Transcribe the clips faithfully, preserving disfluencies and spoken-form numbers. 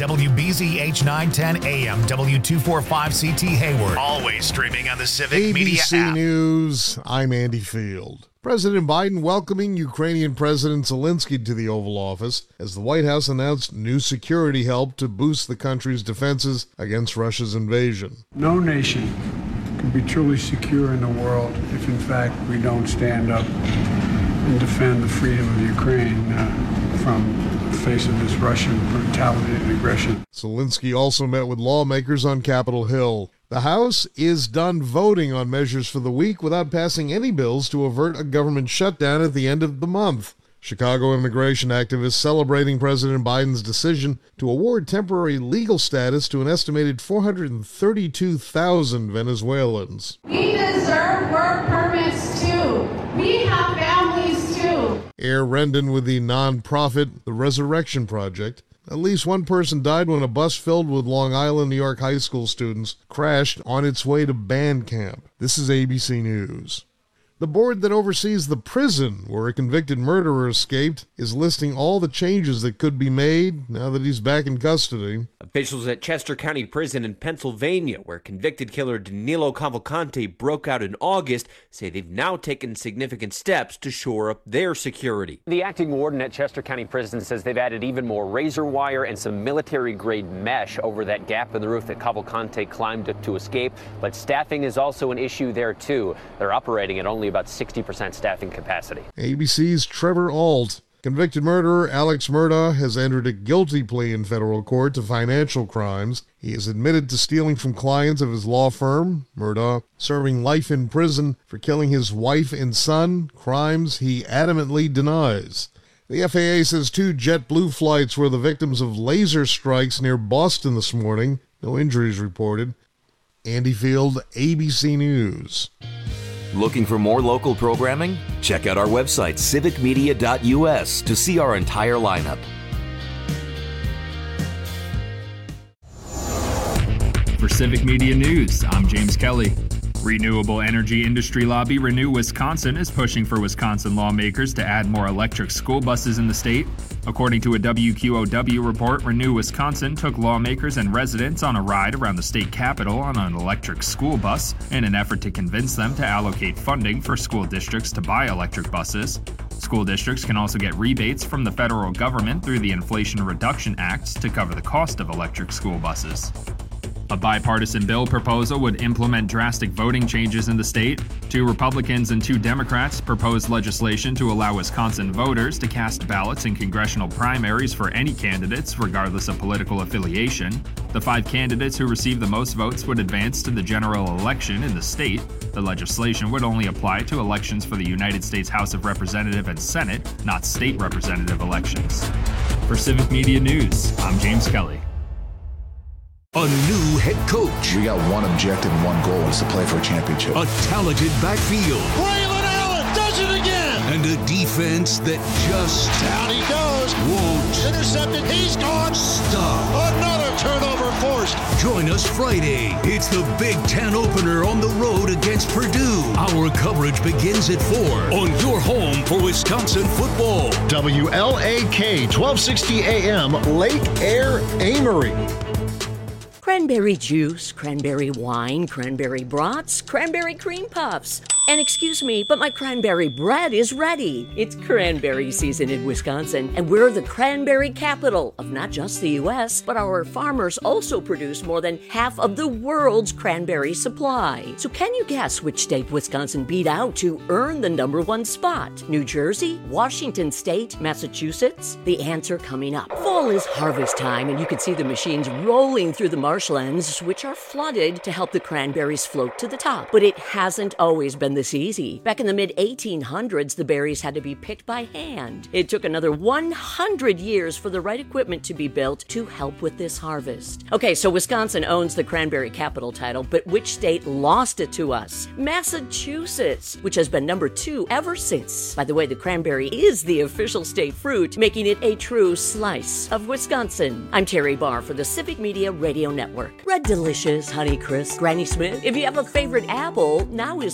W B Z H nine ten A M, W two forty-five C T Hayward. Always streaming on the Civic A B C Media app. News, I'm Andy Field. President Biden welcoming Ukrainian President Zelensky to the Oval Office as the White House announced new security help to boost the country's defenses against Russia's invasion. No nation can be truly secure in the world if, in fact, we don't stand up and defend the freedom of Ukraine uh, from the face of this Russian brutality and aggression. Zelensky also met with lawmakers on Capitol Hill. The House is done voting on measures for the week without passing any bills to avert a government shutdown at the end of the month. Chicago immigration activists celebrating President Biden's decision to award temporary legal status to an estimated four hundred thirty-two thousand Venezuelans. We deserve work permits too. We have families too. Air Rendon with the nonprofit The Resurrection Project. At least one person died when a bus filled with Long Island, New York high school students crashed on its way to band camp. This is A B C News. The board that oversees the prison where a convicted murderer escaped is listing all the changes that could be made now that he's back in custody. Officials at Chester County Prison in Pennsylvania, where convicted killer Danilo Cavalcante broke out in August, say they've now taken significant steps to shore up their security. The acting warden at Chester County Prison says they've added even more razor wire and some military-grade mesh over that gap in the roof that Cavalcante climbed up to escape. But staffing is also an issue there, too. They're operating at only about sixty percent staffing capacity. A B C's Trevor Ault. Convicted murderer Alex Murdaugh has entered a guilty plea in federal court to financial crimes. He is admitted to stealing from clients of his law firm. Murdaugh serving life in prison for killing his wife and son, crimes he adamantly denies. The F A A says two JetBlue flights were the victims of laser strikes near Boston this morning. No injuries reported. Andy Field, A B C News. Looking for more local programming? Check out our website, civic media dot U S, to see our entire lineup. For Civic Media News, I'm James Kelly. Renewable energy industry lobby Renew Wisconsin is pushing for Wisconsin lawmakers to add more electric school buses in the state. According to a W Q O W report, Renew Wisconsin took lawmakers and residents on a ride around the state capitol on an electric school bus in an effort to convince them to allocate funding for school districts to buy electric buses. School districts can also get rebates from the federal government through the Inflation Reduction Act to cover the cost of electric school buses. A bipartisan bill proposal would implement drastic voting changes in the state. Two Republicans and two Democrats proposed legislation to allow Wisconsin voters to cast ballots in congressional primaries for any candidates, regardless of political affiliation. The five candidates who receive the most votes would advance to the general election in the state. The legislation would only apply to elections for the United States House of Representatives and Senate, not state representative elections. For Civic Media News, I'm James Kelly. A new head coach. We got one objective and one goal, is to play for a championship. A talented backfield. Braylon Allen does it again. And a defense that just... Down he goes. Won't. Intercepted. He's gone. Stop. Another turnover forced. Join us Friday. It's the Big Ten opener on the road against Purdue. Our coverage begins at four on your home for Wisconsin football. W L A K, twelve sixty A M, Lake Air, Amory. Cranberry juice, cranberry wine, cranberry brats, cranberry cream puffs. And excuse me, but my cranberry bread is ready. It's cranberry season in Wisconsin, and we're the cranberry capital of not just the U S, but our farmers also produce more than half of the world's cranberry supply. So can you guess which state Wisconsin beat out to earn the number one spot? New Jersey, Washington State, Massachusetts? The answer coming up. Fall is harvest time, and you can see the machines rolling through the marshlands, which are flooded to help the cranberries float to the top. But it hasn't always been this easy. Back in the mid eighteen hundreds, the berries had to be picked by hand. It took another one hundred years for the right equipment to be built to help with this harvest. Okay, so Wisconsin owns the cranberry capital title, but which state lost it to us? Massachusetts, which has been number two ever since. By the way, the cranberry is the official state fruit, making it a true slice of Wisconsin. I'm Terry Barr for the Civic Media Radio Network. Red Delicious, Honey Crisp, Granny Smith. If you have a favorite apple, now is the time to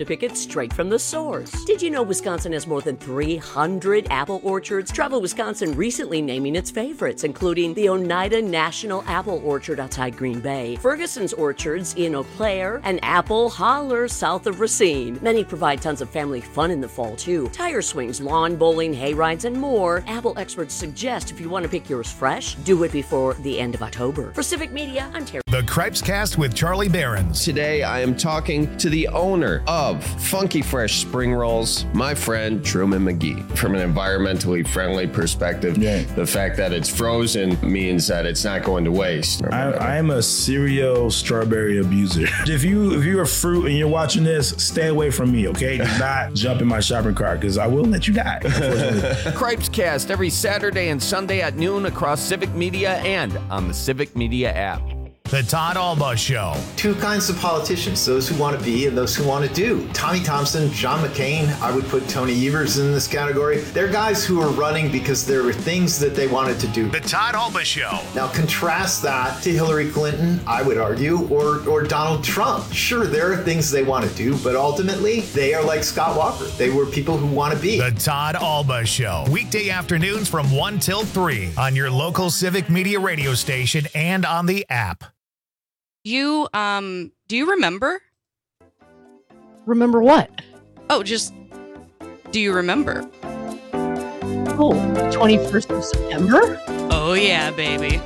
pick it straight from the source. Did you know Wisconsin has more than three hundred apple orchards? Travel Wisconsin recently naming its favorites, including the Oneida National Apple Orchard outside Green Bay, Ferguson's Orchards in Eau Claire, and Apple Holler south of Racine. Many provide tons of family fun in the fall, too. Tire swings, lawn bowling, hay rides, and more. Apple experts suggest if you want to pick yours fresh, do it before the end of October. For Civic Media, Ontario. The Cripes Cast with Charlie Behrens. Today, I am talking to the owner of Funky Fresh Spring Rolls, my friend Truman McGee. From an environmentally friendly perspective, yeah. the fact that it's frozen means that it's not going to waste. I, I am a serial strawberry abuser. If you if you're a fruit and you're watching this, stay away from me, okay? Do not jump in my shopping cart because I will let you die. Cripes Cast every Saturday and Sunday at noon across Civic Media and on the Civic Media app. The Todd Alba Show. Two kinds of politicians, those who want to be and those who want to do. Tommy Thompson, John McCain, I would put Tony Evers in this category. They're guys who are running because there were things that they wanted to do. The Todd Alba Show. Now contrast that to Hillary Clinton, I would argue, or, or Donald Trump. Sure, there are things they want to do, but ultimately, they are like Scott Walker. They were people who want to be. The Todd Alba Show. Weekday afternoons from one till three on your local Civic Media radio station and on the app. You, um, do you remember? Remember what? Oh, just, do you remember? Oh, twenty-first of September? Oh, yeah, baby.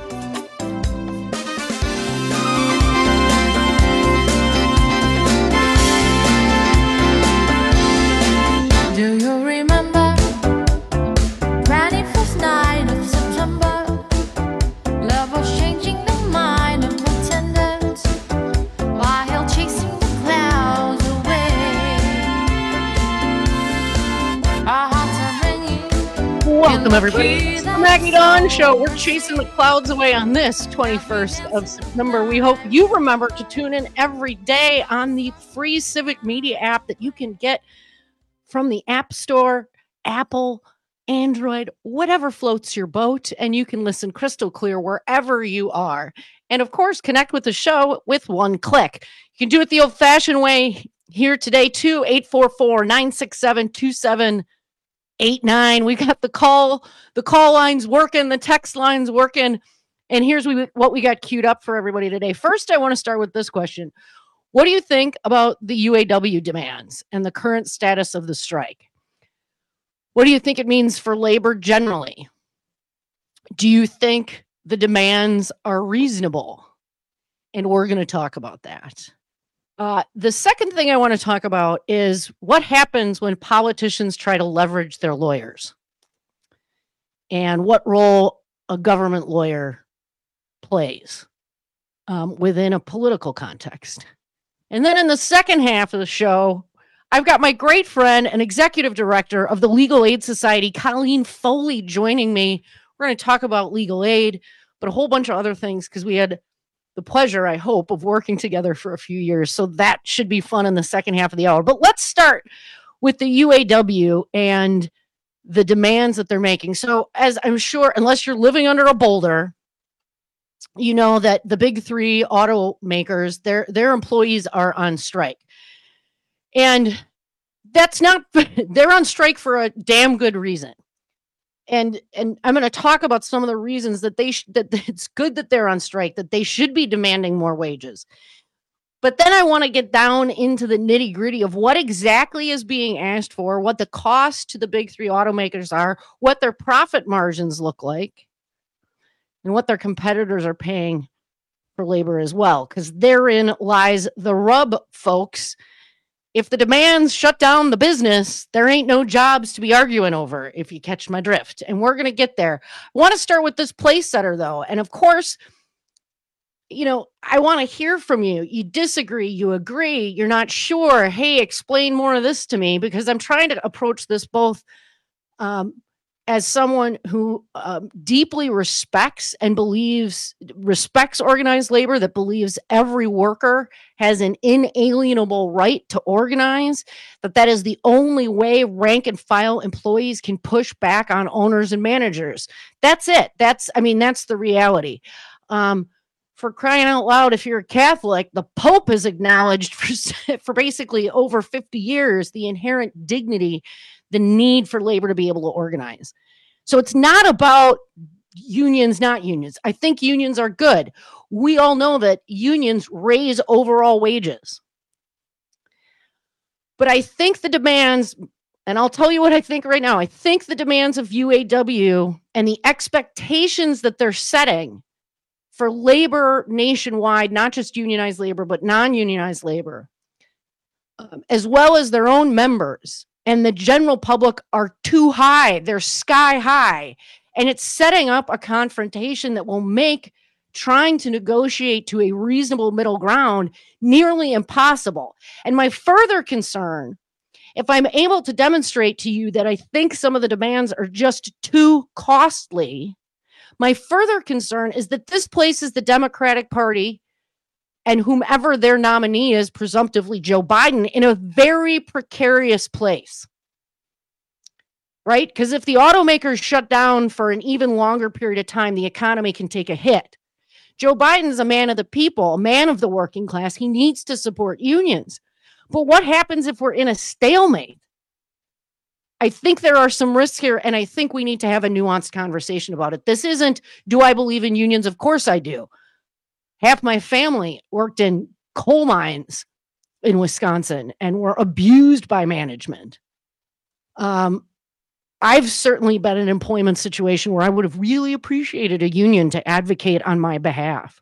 Do you remember twenty-first night of September? Love was changing the mind of pretenders while chasing the clouds away. Our hearts are ringing. Welcome, everybody. It's the Maggie Dawn Show. We're chasing the clouds away on this twenty-first of September. We hope you remember to tune in every day on the free Civic Media app that you can get from the App Store, Apple, Android, whatever floats your boat, and you can listen crystal clear wherever you are. And of course, connect with the show with one click. You can do it the old-fashioned way here today, too, eight four four, nine six seven, two seven eight nine. We got the call, the call lines working, the text lines working, and here's what we got queued up for everybody today. First, I want to start with this question. What do you think about the U A W demands and the current status of the strike? What do you think it means for labor generally? Do you think the demands are reasonable? And we're going to talk about that. Uh, the second thing I want to talk about is what happens when politicians try to leverage their lawyers and what role a government lawyer plays um, within a political context. And then in the second half of the show, I've got my great friend and executive director of the Legal Aid Society, Colleen Foley, joining me. We're going to talk about legal aid, but a whole bunch of other things because we had the pleasure, I hope, of working together for a few years. So that should be fun in the second half of the hour. But let's start with the U A W and the demands that they're making. So as I'm sure, unless you're living under a boulder, you know that the big three automakers, their their employees are on strike. And that's not, they're on strike for a damn good reason. And and I'm going to talk about some of the reasons that they sh- that it's good that they're on strike, that they should be demanding more wages. But then I want to get down into the nitty gritty of what exactly is being asked for, what the cost to the big three automakers are, what their profit margins look like, and what their competitors are paying for labor as well, because therein lies the rub, folks. If the demands shut down the business, there ain't no jobs to be arguing over, if you catch my drift. And we're going to get there. I want to start with this place setter, though. And of course, you know, I want to hear from you. You disagree, you agree, you're not sure. Hey, explain more of this to me, because I'm trying to approach this both um, as someone who um, deeply respects and believes, respects organized labor, that believes every worker has an inalienable right to organize, that that is the only way rank and file employees can push back on owners and managers. That's it. That's, I mean, that's the reality. Um, for crying out loud, if you're a Catholic, the Pope has acknowledged for, for basically over fifty years the inherent dignity, the need for labor to be able to organize. So it's not about unions, not unions. I think unions are good. We all know that unions raise overall wages. But I think the demands, and I'll tell you what I think right now, I think the demands of U A W and the expectations that they're setting for labor nationwide, not just unionized labor, but non-unionized labor, um, as well as their own members and the general public, are too high. They're sky high. And it's setting up a confrontation that will make trying to negotiate to a reasonable middle ground nearly impossible. And my further concern, if I'm able to demonstrate to you that I think some of the demands are just too costly, my further concern is that this places the Democratic Party and whomever their nominee is, presumptively Joe Biden, in a very precarious place. Right? Because if the automakers shut down for an even longer period of time, the economy can take a hit. Joe Biden's a man of the people, a man of the working class. He needs to support unions. But what happens if we're in a stalemate? I think there are some risks here, and I think we need to have a nuanced conversation about it. This isn't, do I believe in unions? Of course I do. Half my family worked in coal mines in Wisconsin and were abused by management. Um, I've certainly been in an employment situation where I would have really appreciated a union to advocate on my behalf.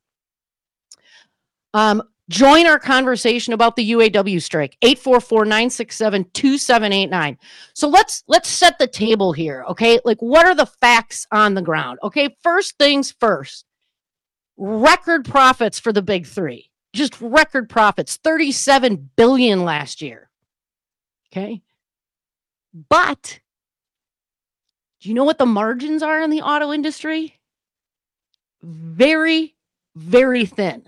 Um, join our conversation about the U A W strike, eight four four, nine six seven, two seven eight nine. So let's let's set the table here, okay? Like, what are the facts on the ground? Okay, first things first. Record profits for the big three. Just record profits, thirty-seven billion dollars last year. Okay? But do you know what the margins are in the auto industry? Very, very thin.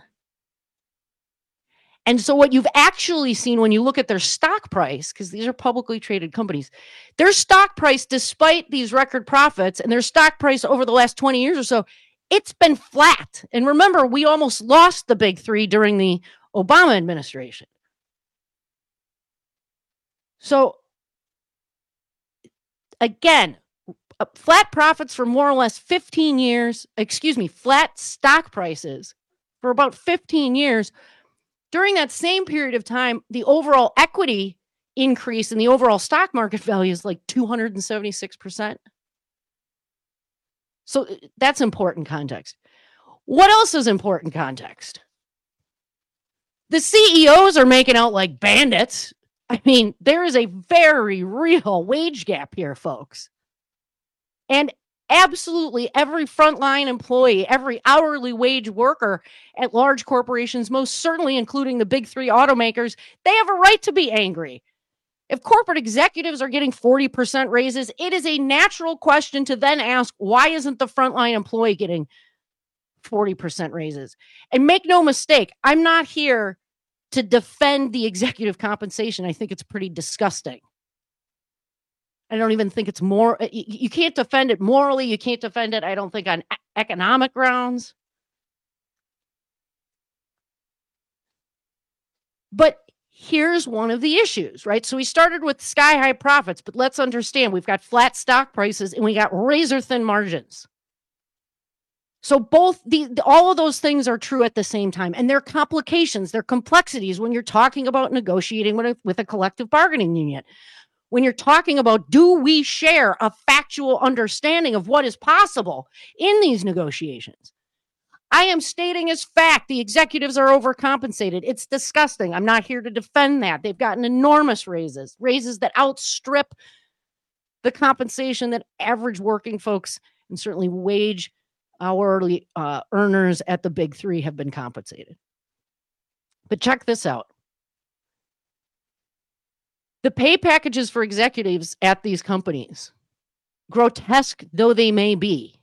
And so what you've actually seen when you look at their stock price, because these are publicly traded companies, their stock price, despite these record profits, and their stock price over the last twenty years or so, it's been flat. And remember, we almost lost the big three during the Obama administration. So again, flat profits for more or less fifteen years, excuse me, flat stock prices for about fifteen years. During that same period of time, the overall equity increase in the overall stock market value is like two hundred seventy-six percent. So that's important context. What else is important context? The C E Os are making out like bandits. I mean, there is a very real wage gap here, folks. And absolutely every frontline employee, every hourly wage worker at large corporations, most certainly including the big three automakers, they have a right to be angry. If corporate executives are getting forty percent raises, it is a natural question to then ask, why isn't the frontline employee getting forty percent raises? And make no mistake, I'm not here to defend the executive compensation. I think it's pretty disgusting. I don't even think it's more, you, you can't defend it morally. You can't defend it, I don't think, on economic grounds. But here's one of the issues, right? So we started with sky high profits, but let's understand we've got flat stock prices and we got razor thin margins. So both the, all of those things are true at the same time. And there are complications, there are complexities when you're talking about negotiating with a, with a collective bargaining union. When you're talking about, do we share a factual understanding of what is possible in these negotiations? I am stating as fact the executives are overcompensated. It's disgusting. I'm not here to defend that. They've gotten enormous raises, raises that outstrip the compensation that average working folks and certainly wage hourly uh, earners at the big three have been compensated. But check this out. The pay packages for executives at these companies, grotesque though they may be,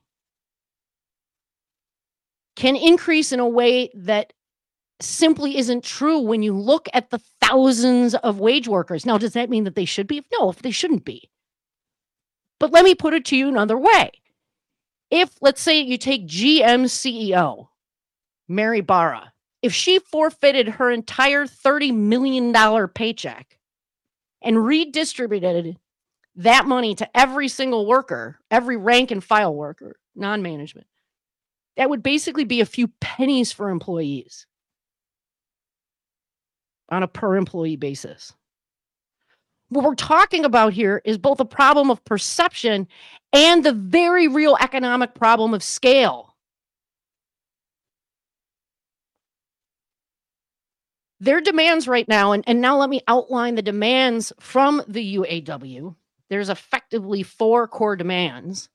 can increase in a way that simply isn't true when you look at the thousands of wage workers. Now, does that mean that they should be? No, they shouldn't be. But let me put it to you another way. If, let's say, you take G M C E O, Mary Barra, if she forfeited her entire thirty million dollars paycheck and redistributed that money to every single worker, every rank and file worker, non-management, that would basically be a few pennies for employees on a per employee basis. What we're talking about here is both a problem of perception and the very real economic problem of scale. Their demands right now, and, and now let me outline the demands from the U A W. There's effectively four core demands.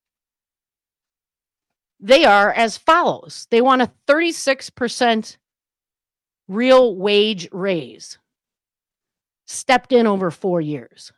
They are as follows. They want a thirty-six percent real wage raise, stepped in over four years.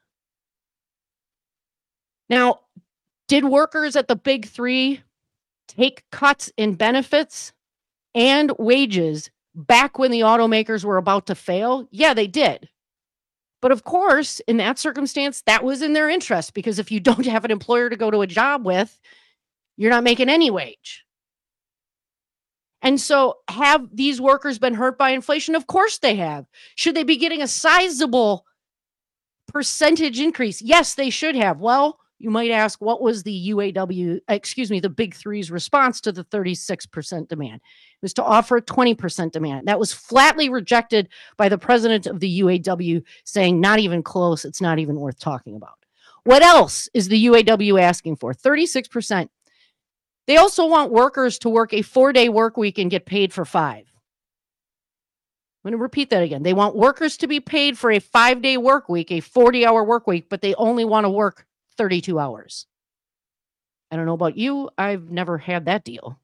Now, did workers at the big three take cuts in benefits and wages back when the automakers were about to fail? Yeah, they did. But of course, in that circumstance, that was in their interest, because if you don't have an employer to go to a job with, you're not making any wage. And so have these workers been hurt by inflation? Of course they have. Should they be getting a sizable percentage increase? Yes, they should have. Well, you might ask, what was the U A W, excuse me, the big three's response to the thirty-six percent demand? It was to offer a twenty percent demand. That was flatly rejected by the president of the U A W, saying not even close. It's not even worth talking about. What else is the U A W asking for? thirty-six percent. They also want workers to work a four-day work week and get paid for five. I'm going to repeat that again. They want workers to be paid for a five-day work week, a forty-hour work week, but they only want to work thirty-two hours. I don't know about you. I've never had that deal.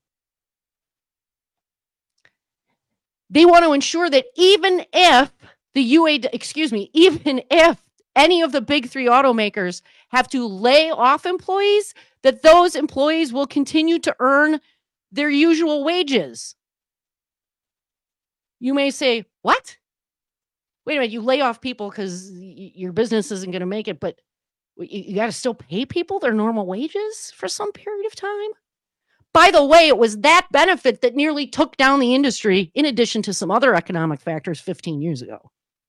They want to ensure that even if the U A, excuse me, even if any of the big three automakers have to lay off employees, that those employees will continue to earn their usual wages. You may say, what? Wait a minute, you lay off people because y- your business isn't going to make it, but you, you got to still pay people their normal wages for some period of time? By the way, it was that benefit that nearly took down the industry, in addition to some other economic factors fifteen years ago.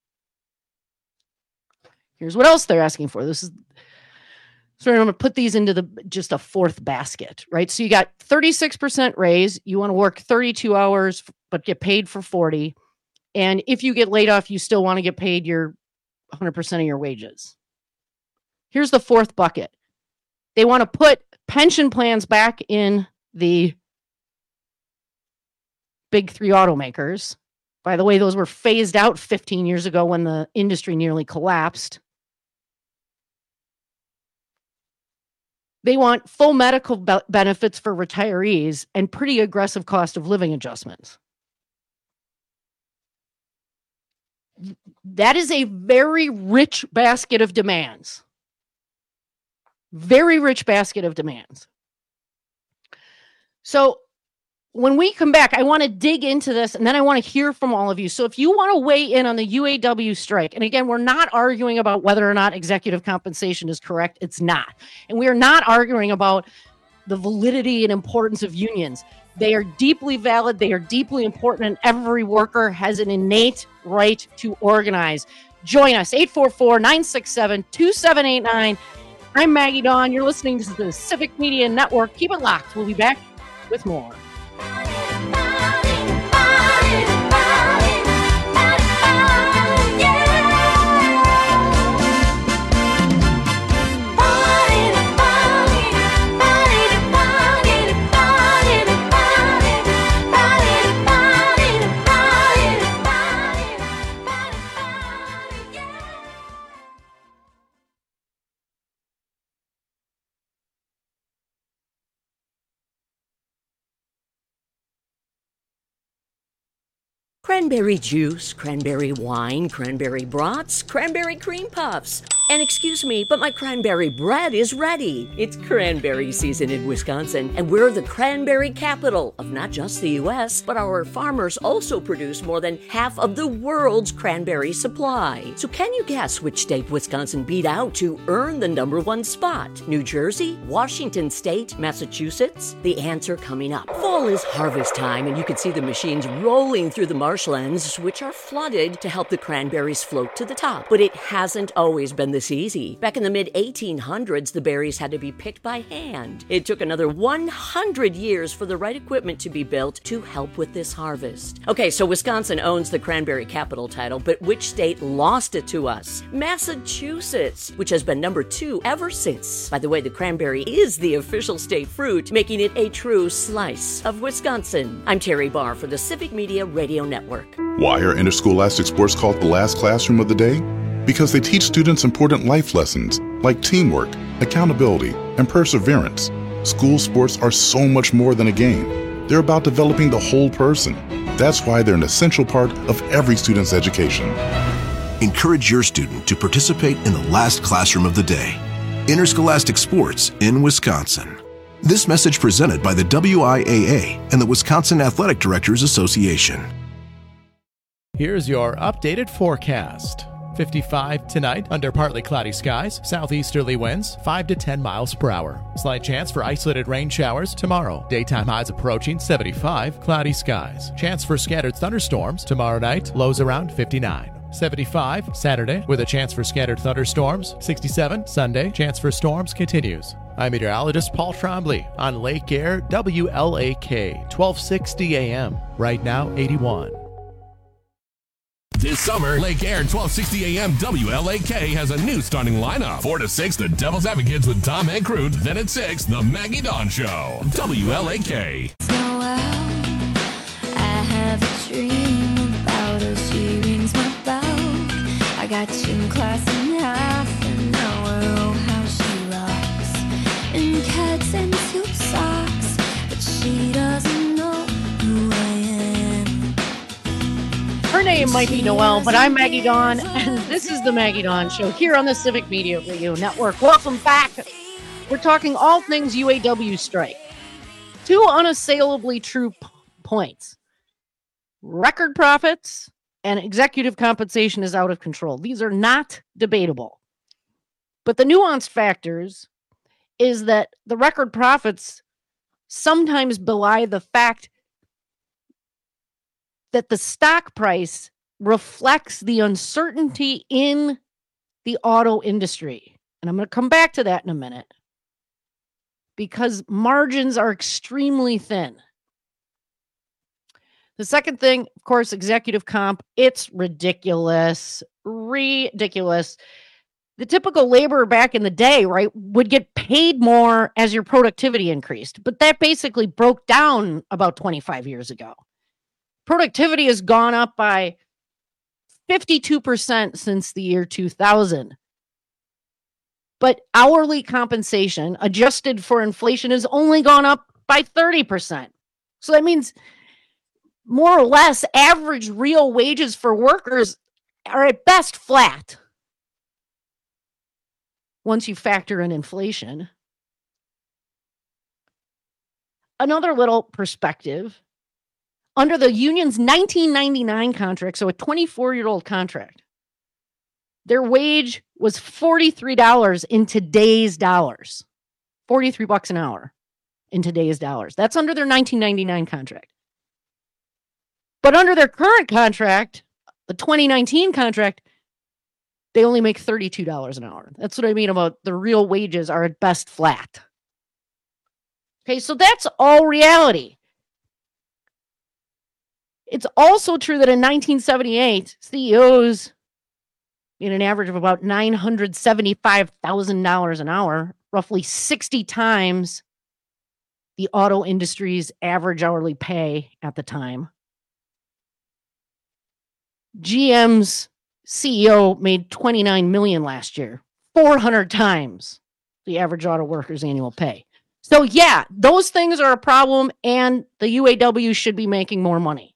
Here's what else they're asking for. This is, so I'm going to put these into the just a fourth basket, right? So you got thirty-six percent raise. You want to work thirty-two hours, but get paid for forty. And if you get laid off, you still want to get paid your one hundred percent of your wages. Here's the fourth bucket. They want to put pension plans back in the big three automakers. By the way, those were phased out fifteen years ago when the industry nearly collapsed. They want full medical be- benefits for retirees and pretty aggressive cost of living adjustments. That is a very rich basket of demands. Very rich basket of demands. So when we come back, I want to dig into this, and then I want to hear from all of you. So if you want to weigh in on the U A W strike, and again, we're not arguing about whether or not executive compensation is correct. It's not. And we are not arguing about the validity and importance of unions. They are deeply valid. They are deeply important, and every worker has an innate right to organize. Join us, eight four four, nine six seven, two seven eight nine. I'm Maggie Dawn. You're listening to the Civic Media Network. Keep it locked. We'll be back with more. Cranberry juice, cranberry wine, cranberry brats, cranberry cream puffs, and And excuse me, but my cranberry bread is ready. It's cranberry season in Wisconsin, and we're the cranberry capital of not just the U S, but our farmers also produce more than half of the world's cranberry supply. So can you guess which state Wisconsin beat out to earn the number one spot? New Jersey? Washington State? Massachusetts? The answer coming up. Fall is harvest time, and you can see the machines rolling through the marshlands, which are flooded to help the cranberries float to the top. But it hasn't always been this easy. Back in the mid eighteen hundreds, the berries had to be picked by hand. It took another one hundred years for the right equipment to be built to help with this harvest. Okay, so Wisconsin owns the cranberry capital title, but which state lost it to us? Massachusetts, which has been number two ever since. By the way, the cranberry is the official state fruit, making it a true slice of Wisconsin. I'm Terry Barr for the Civic Media Radio Network. Why are interscholastic sports called the last classroom of the day? Because they teach students important life lessons like teamwork, accountability, and perseverance. School sports are so much more than a game. They're about developing the whole person. That's why they're an essential part of every student's education. Encourage your student to participate in the last classroom of the day. Interscholastic sports in Wisconsin. This message presented by the W I A A and the Wisconsin Athletic Directors Association. Here's your updated forecast. fifty-five tonight under partly cloudy skies, southeasterly winds five to ten miles per hour. Slight chance for isolated rain showers tomorrow. Daytime highs approaching seventy-five, cloudy skies. Chance for scattered thunderstorms tomorrow night, lows around fifty-nine. seventy-five Saturday with a chance for scattered thunderstorms. sixty-seven Sunday, chance for storms continues. I'm meteorologist Paul Trombley on Lake Air W L A K, twelve sixty A M. Right now, eighty-one. This summer, Lake Air twelve sixty A M W L A K has a new starting lineup. four to six, the Devil's Advocates with Tom Hankrut. Then at six, the Maggie Dawn Show. W L A K. So well, I have a dream about her. She rings my bell. I got you in class in half an hour. Oh, how she rocks in cats and silk socks. But she doesn't know who I am. Her name might be Noelle, but I'm Maggie Dawn, and this is the Maggie Dawn Show here on the Civic Media Radio Network. Welcome back. We're talking all things U A W strike. Two unassailably true p- points. Record profits and executive compensation is out of control. These are not debatable. But the nuanced factors is that the record profits sometimes belie the fact that the stock price reflects the uncertainty in the auto industry. And I'm going to come back to that in a minute because margins are extremely thin. The second thing, of course, executive comp, it's ridiculous, ridiculous. The typical laborer back in the day, right, would get paid more as your productivity increased. But that basically broke down about twenty-five years ago. Productivity has gone up by fifty-two percent since the year two thousand. But hourly compensation, adjusted for inflation, has only gone up by thirty percent. So that means more or less average real wages for workers are at best flat once you factor in inflation. Another little perspective. Under the union's nineteen ninety-nine contract, so a twenty-four-year-old contract, their wage was forty-three dollars in today's dollars. forty-three bucks an hour in today's dollars. That's under their nineteen ninety-nine contract. But under their current contract, the twenty nineteen contract, they only make thirty-two dollars an hour. That's what I mean about the real wages are at best flat. Okay, so that's all reality. It's also true that in nineteen seventy-eight, C E Os made an average of about nine hundred seventy-five thousand dollars an hour, roughly sixty times the auto industry's average hourly pay at the time. G M's C E O made twenty-nine million dollars last year, four hundred times the average auto worker's annual pay. So yeah, those things are a problem, and the U A W should be making more money.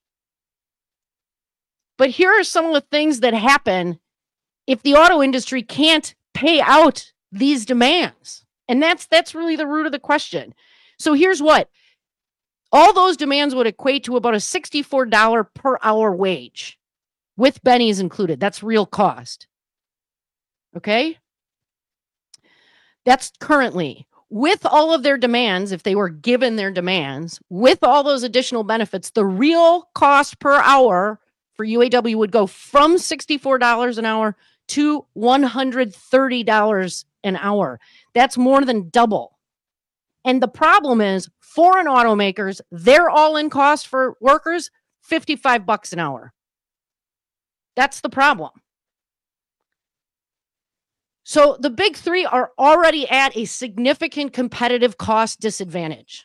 But here are some of the things that happen if the auto industry can't pay out these demands? And that's that's really the root of the question. So here's what. All those demands would equate to about a sixty-four dollars per hour wage with bennies included. That's real cost. Okay? That's currently. With all of their demands, if they were given their demands, with all those additional benefits, the real cost per hour for U A W would go from sixty-four dollars an hour to one hundred thirty dollars an hour. That's more than double. And the problem is, foreign automakers, their all-in cost for workers, fifty-five bucks an hour. That's the problem. So the big three are already at a significant competitive cost disadvantage.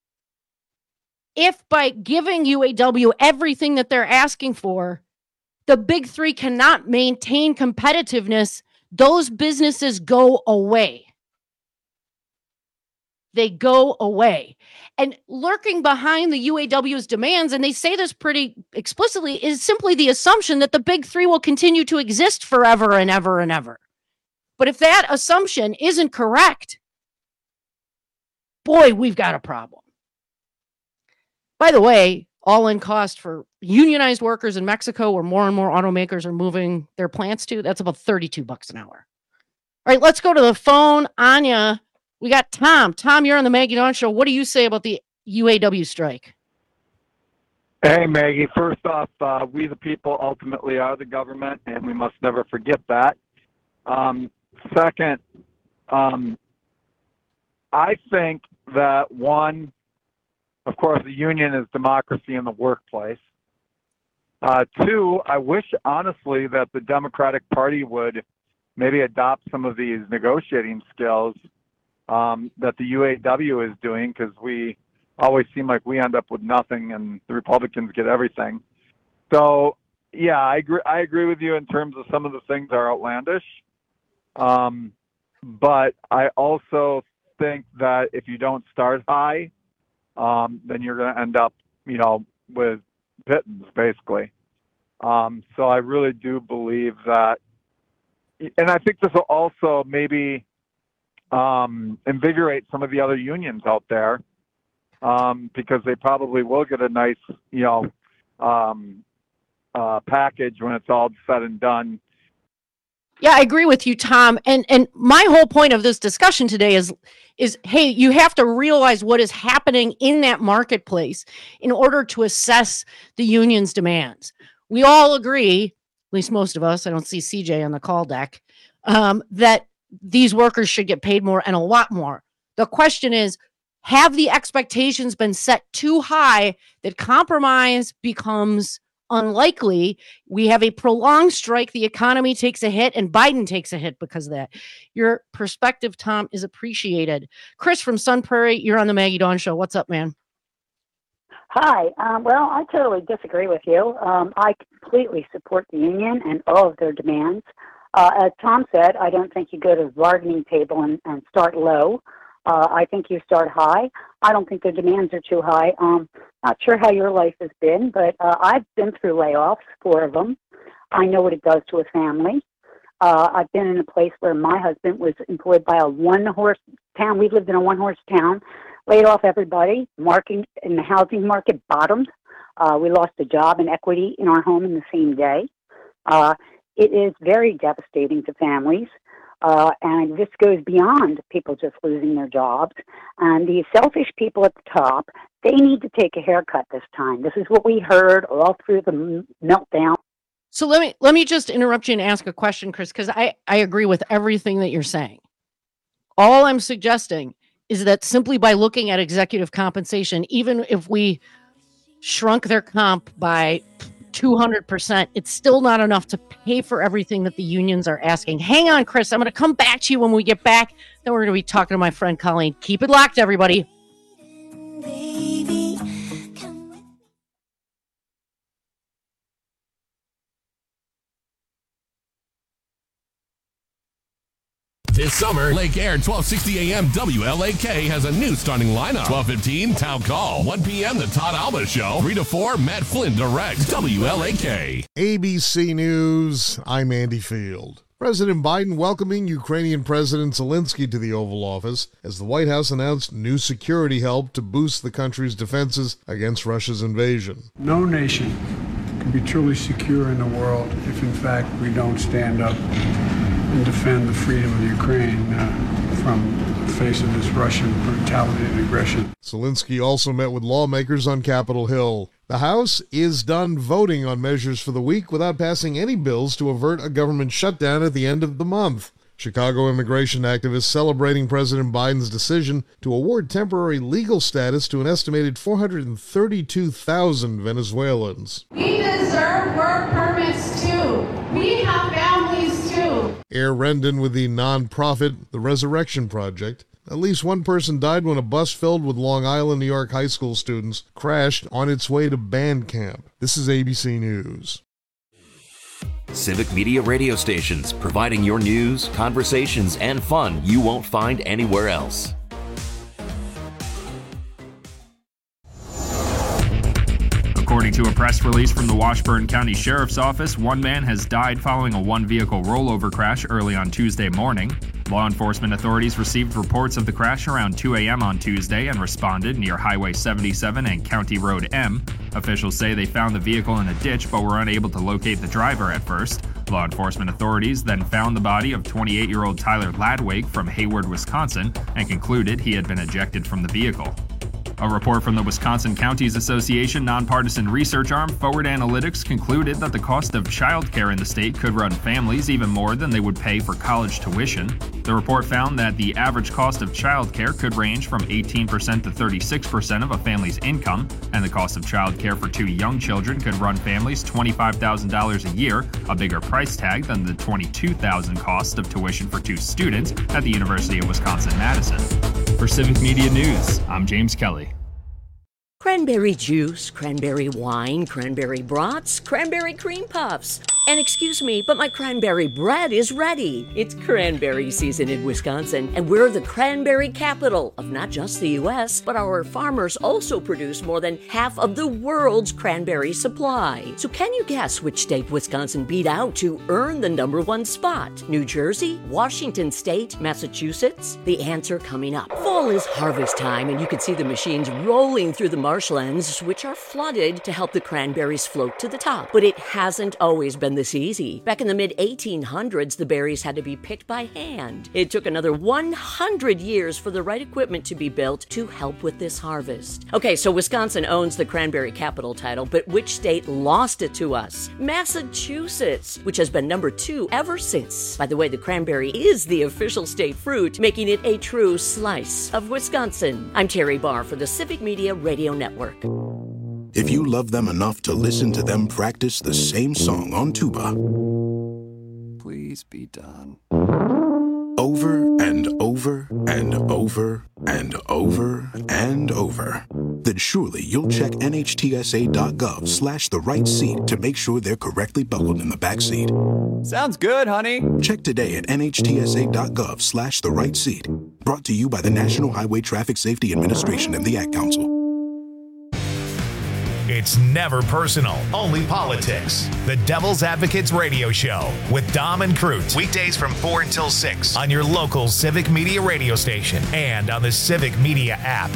If by giving U A W everything that they're asking for, the big three cannot maintain competitiveness, those businesses go away. They go away. And lurking behind the U A W's demands, and they say this pretty explicitly, is simply the assumption that the big three will continue to exist forever and ever and ever. But if that assumption isn't correct, boy, we've got a problem. By the way, all-in cost for unionized workers in Mexico, where more and more automakers are moving their plants to, that's about thirty-two bucks an hour. All right, let's go to the phone. Anya, we got Tom. Tom, you're on the Maggie Dawn Show. What do you say about the U A W strike? Hey, Maggie. First off, uh, we the people ultimately are the government, and we must never forget that. Um, second, um, I think that one, of course, the union is democracy in the workplace. Uh, two, I wish, honestly, that the Democratic Party would maybe adopt some of these negotiating skills um, that the U A W is doing, because we always seem like we end up with nothing and the Republicans get everything. So, yeah, I agree, I agree with you in terms of some of the things are outlandish. Um, but I also think that if you don't start high, um, then you're going to end up, you know, with pittance, basically. Um, so I really do believe that, and I think this will also maybe um, invigorate some of the other unions out there, um, because they probably will get a nice, you know, um, uh, package when it's all said and done. Yeah, I agree with you, Tom. And and my whole point of this discussion today is, is, hey, you have to realize what is happening in that marketplace in order to assess the union's demands. We all agree, at least most of us, I don't see C J on the call deck, um, that these workers should get paid more and a lot more. The question is, have the expectations been set too high that compromise becomes unlikely? We have a prolonged strike, the economy takes a hit, and Biden takes a hit because of that. Your perspective, Tom, is appreciated. Chris from Sun Prairie, you're on the Maggie Dawn Show. What's up, man? Hi. Um, well, I totally disagree with you. Um, I completely support the union and all of their demands. Uh, as Tom said, I don't think you go to the bargaining table and, and start low. Uh, I think you start high. I don't think their demands are too high. Um, not sure how your life has been, but uh, I've been through layoffs, four of them. I know what it does to a family. Uh, I've been in a place where my husband was employed by a one-horse town. We lived in a one-horse town, laid off everybody, marking in the housing market bottomed. Uh, we lost a job and equity in our home in the same day. Uh, it is very devastating to families. Uh, and this goes beyond people just losing their jobs. And these selfish people at the top, they need to take a haircut this time. This is what we heard all through the m- meltdown. So let me let me just interrupt you and ask a question, Chris, because I, I agree with everything that you're saying. All I'm suggesting is that simply by looking at executive compensation, even if we shrunk their comp by two hundred percent, it's still not enough to pay for everything that the unions are asking. Hang on, Chris. I'm going to come back to you when we get back. Then we're going to be talking to my friend Colleen. Keep it locked, everybody. This summer, Lake Air twelve sixty A M W L A K has a new starting lineup. twelve fifteen, Town Call. one p.m., The Todd Alba Show. three to four, Matt Flynn directs W L A K. A B C News, I'm Andy Field. President Biden welcoming Ukrainian President Zelensky to the Oval Office as the White House announced new security help to boost the country's defenses against Russia's invasion. No nation can be truly secure in the world if, in fact, we don't stand up and defend the freedom of Ukraine uh, from the face of this Russian brutality and aggression. Zelensky also met with lawmakers on Capitol Hill. The House is done voting on measures for the week without passing any bills to avert a government shutdown at the end of the month. Chicago immigration activists celebrating President Biden's decision to award temporary legal status to an estimated four hundred thirty-two thousand Venezuelans. We deserve work permits too. We have families too. Air Rendon with the nonprofit The Resurrection Project. At least one person died when a bus filled with Long Island, New York high school students crashed on its way to band camp. This is A B C News. Civic Media radio stations, providing your news, conversations, and fun you won't find anywhere else. According to a press release from the Washburn County Sheriff's Office, one man has died following a one-vehicle rollover crash early on Tuesday morning. Law enforcement authorities received reports of the crash around two a.m. on Tuesday and responded near Highway seventy-seven and County Road M. Officials say they found the vehicle in a ditch but were unable to locate the driver at first. Law enforcement authorities then found the body of twenty-eight-year-old Tyler Ladwig from Hayward, Wisconsin, and concluded he had been ejected from the vehicle. A report from the Wisconsin Counties Association nonpartisan research arm, Forward Analytics, concluded that the cost of childcare in the state could run families even more than they would pay for college tuition. The report found that the average cost of childcare could range from eighteen percent to thirty-six percent of a family's income, and the cost of childcare for two young children could run families twenty-five thousand dollars a year, a bigger price tag than the twenty-two thousand dollars cost of tuition for two students at the University of Wisconsin-Madison. For Civic Media News, I'm James Kelly. Cranberry juice, cranberry wine, cranberry brats, cranberry cream puffs. And excuse me, but my cranberry bread is ready. It's cranberry season in Wisconsin, and we're the cranberry capital of not just the U S, but our farmers also produce more than half of the world's cranberry supply. So can you guess which state Wisconsin beat out to earn the number one spot? New Jersey, Washington State, Massachusetts? The answer coming up. Fall is harvest time, and you can see the machines rolling through the marshlands, which are flooded to help the cranberries float to the top. But it hasn't always been this easy. Back in the mid eighteen hundreds, the berries had to be picked by hand. It took another one hundred years for the right equipment to be built to help with this harvest. Okay, so Wisconsin owns the cranberry capital title, but which state lost it to us? Massachusetts, which has been number two ever since. By the way, the cranberry is the official state fruit, making it a true slice of Wisconsin. I'm Terry Barr for the Civic Media Radio Network. If you love them enough to listen to them practice the same song on tuba, please be done. Over and over and over and over and over, then surely you'll check nhtsa.gov slash the right seat to make sure they're correctly buckled in the back seat. Sounds good, honey. Check today at nhtsa.gov slash the right seat. Brought to you by the National Highway Traffic Safety Administration and the Ad Council. It's never personal, only politics. The Devil's Advocates Radio Show with Dom and Crute. Weekdays from four until six on your local Civic Media radio station and on the Civic Media app.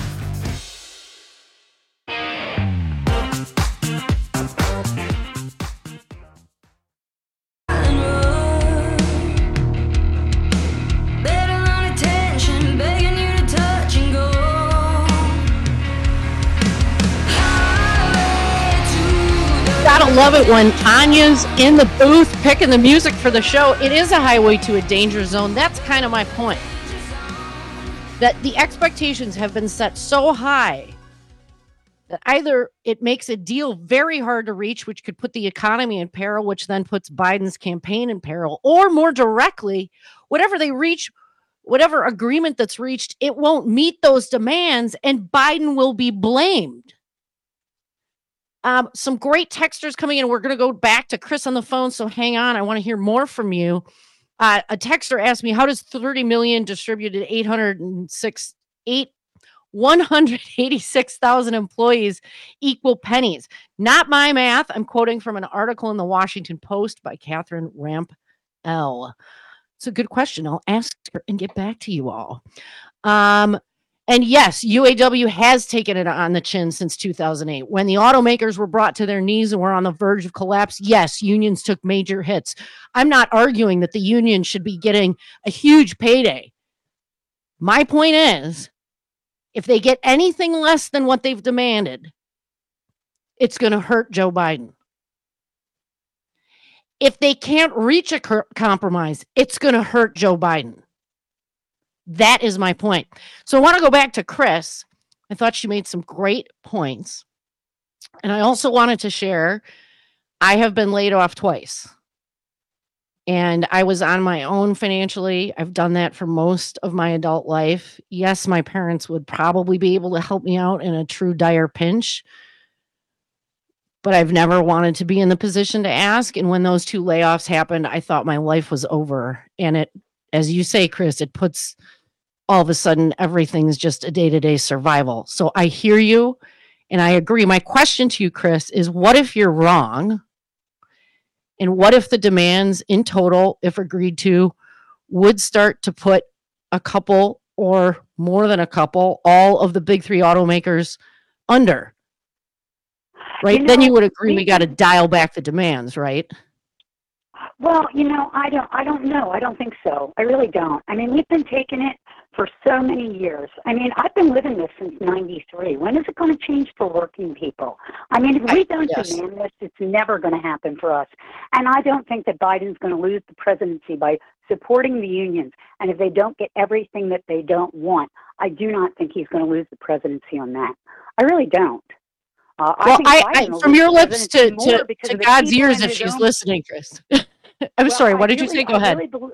Gotta love it when Tanya's in the booth picking the music for the show. It is a highway to a danger zone. That's kind of my point. That the expectations have been set so high that either it makes a deal very hard to reach, which could put the economy in peril, which then puts Biden's campaign in peril, or more directly, whatever they reach, whatever agreement that's reached, it won't meet those demands and Biden will be blamed. Um, some great texters coming in. We're going to go back to Chris on the phone, so hang on. I want to hear more from you. Uh, a texter asked me, how does thirty million distributed eight hundred six, eight, one hundred eighty-six thousand employees equal pennies? Not my math. I'm quoting from an article in the Washington Post by Catherine Ramp L? It's a good question. I'll ask her and get back to you all. Um, and yes, U A W has taken it on the chin since two thousand eight. When the automakers were brought to their knees and were on the verge of collapse, yes, unions took major hits. I'm not arguing that the union should be getting a huge payday. My point is, if they get anything less than what they've demanded, it's going to hurt Joe Biden. If they can't reach a co- compromise, it's going to hurt Joe Biden. That is my point. So I want to go back to Chris. I thought she made some great points. And I also wanted to share, I have been laid off twice. And I was on my own financially. I've done that for most of my adult life. Yes, my parents would probably be able to help me out in a true dire pinch. But I've never wanted to be in the position to ask. And when those two layoffs happened, I thought my life was over. And it, as you say, Chris, it puts all of a sudden everything's just a day-to-day survival. So I hear you and I agree. My question to you, Chris, is what if you're wrong? And what if the demands in total, if agreed to, would start to put a couple or more than a couple, all of the big three automakers under? Right? You know, then you would agree we, we got to dial back the demands, right? Well, you know, I don't I don't know. I don't think so. I really don't. I mean, we've been taking it for so many years. I mean, I've been living this since ninety-three. When is it going to change for working people? I mean, if we don't yes. demand this, it's never going to happen for us. And I don't think that Biden's going to lose the presidency by supporting the unions. And if they don't get everything that they don't want, I do not think he's going to lose the presidency on that. I really don't. Uh, well, I, I, I from your lips to, to, to God's ears if she's own... listening, Chris. I'm well, sorry, what did really, you say? Go I ahead. Really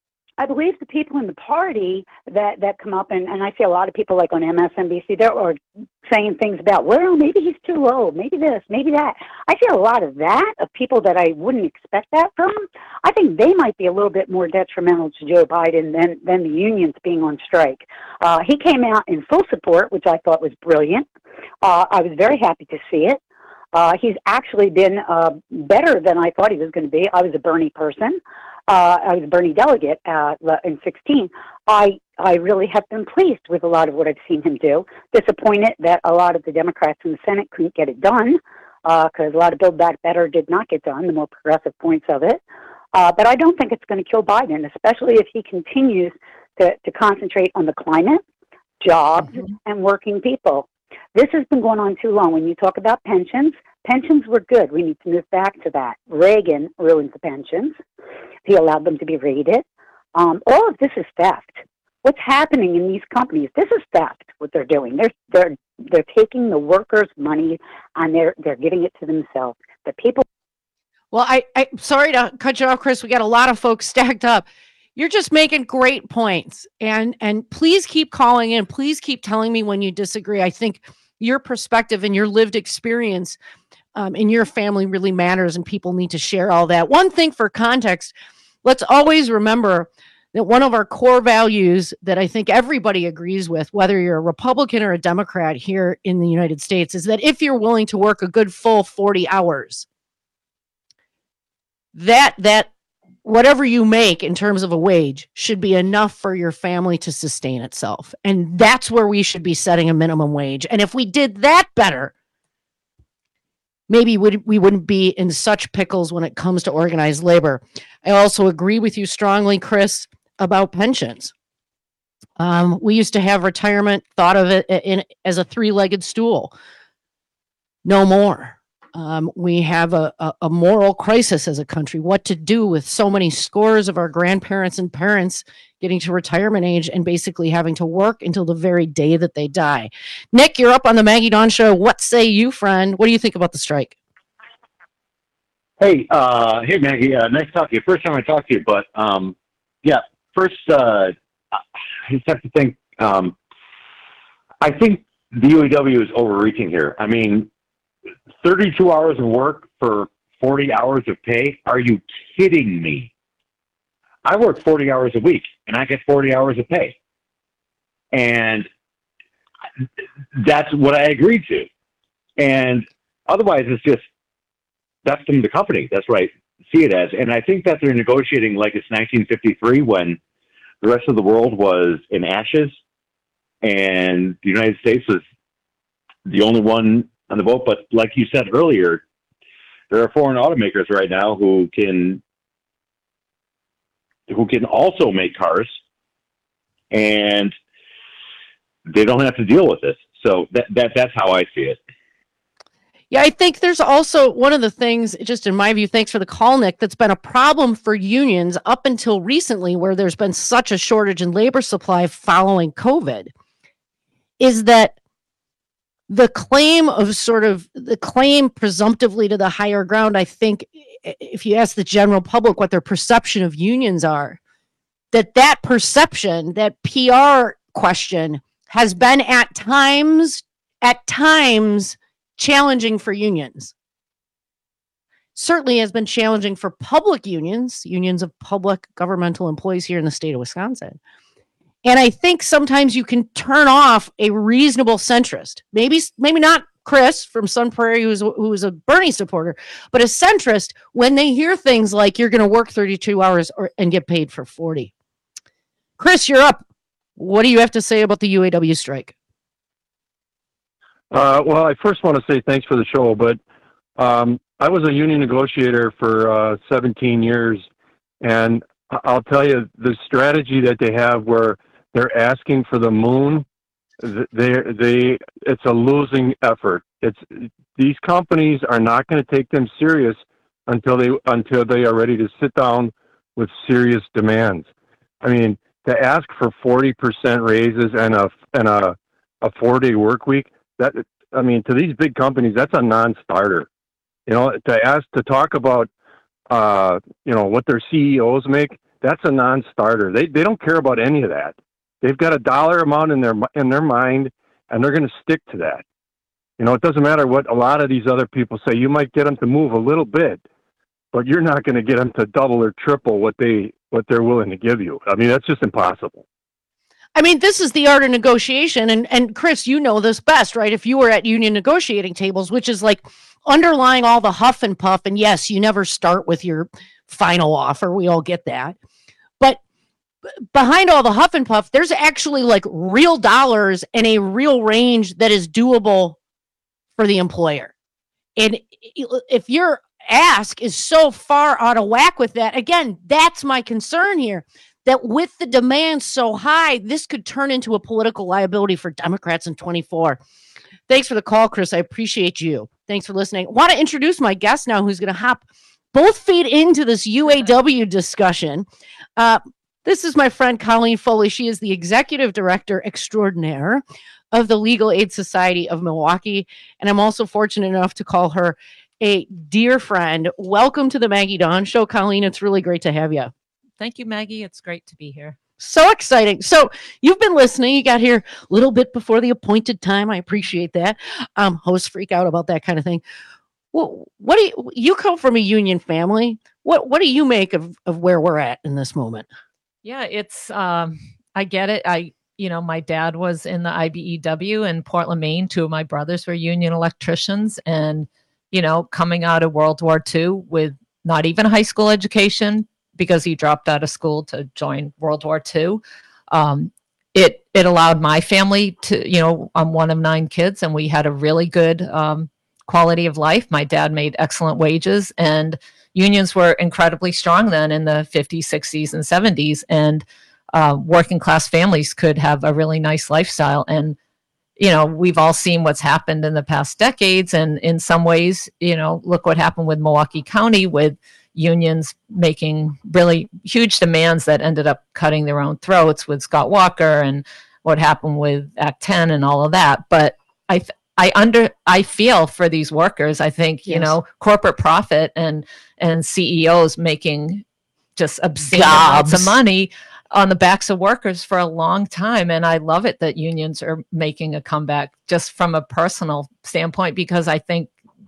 I believe the people in the party that, that come up, and, and I see a lot of people like on M S N B C, they're or saying things about, well, maybe he's too old, maybe this, maybe that. I see a lot of that, of people that I wouldn't expect that from. I think they might be a little bit more detrimental to Joe Biden than, than the unions being on strike. Uh, he came out in full support, which I thought was brilliant. Uh, I was very happy to see it. Uh, he's actually been uh, better than I thought he was going to be. I was a Bernie person. Uh, I was a Bernie delegate uh, in sixteen. I I really have been pleased with a lot of what I've seen him do. Disappointed that a lot of the Democrats in the Senate couldn't get it done because uh, a lot of Build Back Better did not get done, the more progressive points of it. Uh, but I don't think it's going to kill Biden, especially if he continues to, to concentrate on the climate, jobs, mm-hmm. and working people. This has been going on too long. When you talk about pensions, pensions were good. We need to move back to that. Reagan ruined the pensions. He allowed them to be raided. Um, all of this is theft. What's happening in these companies? This is theft. What they're doing, they're they're they're taking the workers' money and they're they're giving it to themselves. The people. Well, I I sorry to cut you off, Chris. We got a lot of folks stacked up. You're just making great points, and and please keep calling in. Please keep telling me when you disagree. I think your perspective and your lived experience um, in your family really matters, and people need to share all that. One thing for context, let's always remember that one of our core values that I think everybody agrees with, whether you're a Republican or a Democrat here in the United States, is that if you're willing to work a good full forty hours, that that whatever you make in terms of a wage should be enough for your family to sustain itself. And that's where we should be setting a minimum wage. And if we did that better, maybe we wouldn't be in such pickles when it comes to organized labor. I also agree with you strongly, Chris, about pensions. Um, we used to have retirement thought of it in, as a three-legged stool. No more. Um, we have a, a, a moral crisis as a country, what to do with so many scores of our grandparents and parents getting to retirement age and basically having to work until the very day that they die. Nick, you're up on the Maggie Dawn Show. What say you, friend? What do you think about the strike? Hey, uh, hey, Maggie. Uh, nice to talk to you. First time I talked to you, but um, yeah, first, uh, I just have to think. Um, I think the U A W is overreaching here. I mean, thirty-two hours of work for forty hours of pay? Are you kidding me? I work forty hours a week, and I get forty hours of pay. And that's what I agreed to. And otherwise, it's just, that's from the company. That's right. see it as. And I think that they're negotiating like it's nineteen fifty-three when the rest of the world was in ashes and the United States was the only one on the boat. But like you said earlier, there are foreign automakers right now who can who can also make cars, and they don't have to deal with this. So that, that that's how I see it. Yeah, I think there's also one of the things, just in my view, thanks for the call, Nick, that's been a problem for unions up until recently, where there's been such a shortage in labor supply following COVID, is that the claim of sort of the claim presumptively to the higher ground, I think if you ask the general public what their perception of unions are, that that perception, that P R question has been at times, at times challenging for unions. Certainly has been challenging for public unions, unions of public governmental employees here in the state of Wisconsin. And I think sometimes you can turn off a reasonable centrist, maybe, maybe not Chris from Sun Prairie, who's, who's a Bernie supporter, but a centrist when they hear things like you're going to work thirty-two hours or, and get paid for forty. Chris, you're up. What do you have to say about the U A W strike? Uh, well, I first want to say thanks for the show, but um, I was a union negotiator for uh, seventeen years, and I'll tell you the strategy that they have where they're asking for the moon, they they it's a losing effort. It's these companies are not going to take them serious until they until they are ready to sit down with serious demands. I mean, to ask for forty percent raises and a and a a four day work week. That, I mean, to these big companies, that's a non-starter. You know, to ask to talk about, uh, you know, what their C E Os make, that's a non-starter. They they don't care about any of that. They've got a dollar amount in their in their mind, and they're going to stick to that. You know, it doesn't matter what a lot of these other people say. You might get them to move a little bit, but you're not going to get them to double or triple what they what they're willing to give you. I mean, that's just impossible. I mean, this is the art of negotiation. And, and Chris, you know this best, right? If you were at union negotiating tables, which is like underlying all the huff and puff. And yes, you never start with your final offer. We all get that. But behind all the huff and puff, there's actually like real dollars and a real range that is doable for the employer. And if your ask is so far out of whack with that, again, that's my concern here. That with the demand so high, this could turn into a political liability for Democrats in twenty-four. Thanks for the call, Chris. I appreciate you. Thanks for listening. I want to introduce my guest now who's going to hop both feet into this U A W discussion. Uh, this is my friend Colleen Foley. She is the executive director extraordinaire of the Legal Aid Society of Milwaukee. And I'm also fortunate enough to call her a dear friend. Welcome to the Maggie Dawn Show, Colleen. It's really great to have you. Thank you, Maggie. It's great to be here. So exciting. So you've been listening. You got here a little bit before the appointed time. I appreciate that. Um, hosts freak out about that kind of thing. Well, what do you, you come from a union family. What what do you make of, of where we're at in this moment? Yeah, it's, um, I get it. I, you know, my dad was in the I B E W in Portland, Maine. Two of my brothers were union electricians. And, you know, coming out of World War Two with not even a high school education, because he dropped out of school to join World War Two. Um, it it allowed my family to, you know, I'm one of nine kids, and we had a really good um, quality of life. My dad made excellent wages, and unions were incredibly strong then in the fifties, sixties, and seventies. And uh, working class families could have a really nice lifestyle. And, you know, we've all seen what's happened in the past decades. And in some ways, you know, look what happened with Milwaukee County with unions making really huge demands that ended up cutting their own throats with Scott Walker and what happened with Act ten and all of that. But I, th- I under, I feel for these workers. I think, you yes. know, corporate profit and, and C E Os making just obscene amounts of money on the backs of workers for a long time. And I love it that unions are making a comeback just from a personal standpoint, because I think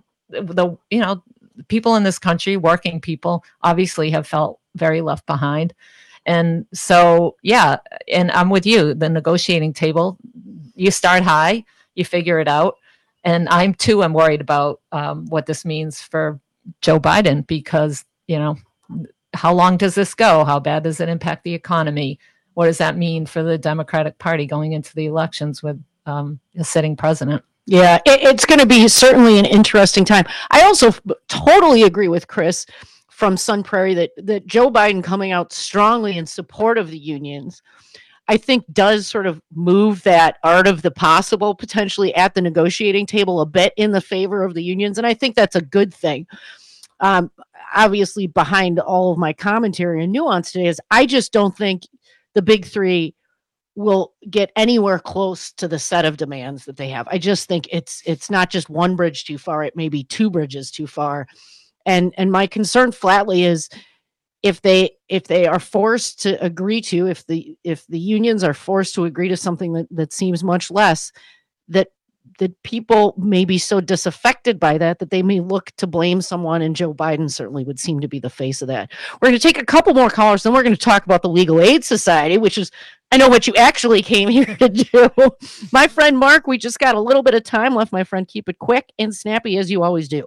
the, you know, people in this country, working people, obviously have felt very left behind. And so, yeah, and I'm with you, the negotiating table, you start high, you figure it out. And I'm too, I'm worried about um, what this means for Joe Biden, because you know, how long does this go? How bad does it impact the economy? What does that mean for the Democratic Party going into the elections with um, a sitting president? Yeah, it, it's going to be certainly an interesting time. I also f- totally agree with Chris from Sun Prairie that, that Joe Biden coming out strongly in support of the unions, I think does sort of move that art of the possible potentially at the negotiating table a bit in the favor of the unions. And I think that's a good thing. Um, obviously, behind all of my commentary and nuance today is I just don't think the big three will get anywhere close to the set of demands that they have. I just think it's it's not just one bridge too far, it may be two bridges too far. And and my concern flatly is if they if they are forced to agree to, if the if the unions are forced to agree to something that, that seems much less, that that people may be so disaffected by that that they may look to blame someone, and Joe Biden certainly would seem to be the face of that. We're going to take a couple more callers, then we're going to talk about the Legal Aid Society, which is, I know what you actually came here to do. My friend Mark, we just got a little bit of time left, my friend. Keep it quick and snappy as you always do.